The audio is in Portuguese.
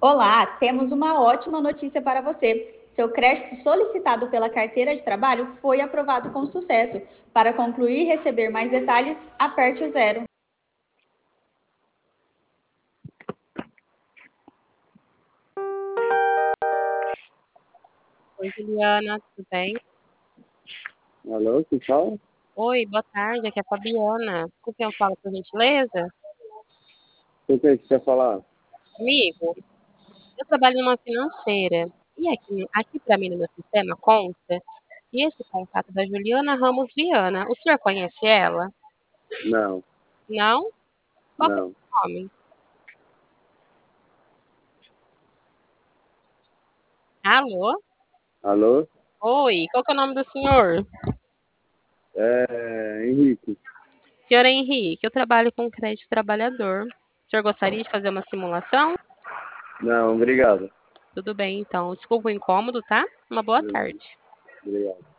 Olá, temos uma ótima notícia para você. Seu crédito solicitado pela carteira de trabalho foi aprovado com sucesso. Para concluir e receber mais detalhes, aperte o zero. Oi, Juliana, tudo bem? Alô, que fala? Oi, boa tarde, aqui é a Fabiana. Com quem eu falo, por gentileza? O que você quer falar? Amigo, eu trabalho numa financeira e aqui para mim no meu sistema consta que esse contato é da Juliana Ramos Viana. O senhor conhece ela? Não, Não? Qual que é o não. seu nome? Alô? Alô? Oi, qual que é o nome do senhor? Henrique. Senhor Henrique, eu trabalho com crédito trabalhador. O senhor gostaria de fazer uma simulação? Não, obrigado. Tudo bem, então. Desculpa o incômodo, tá? Uma boa tarde. Obrigado.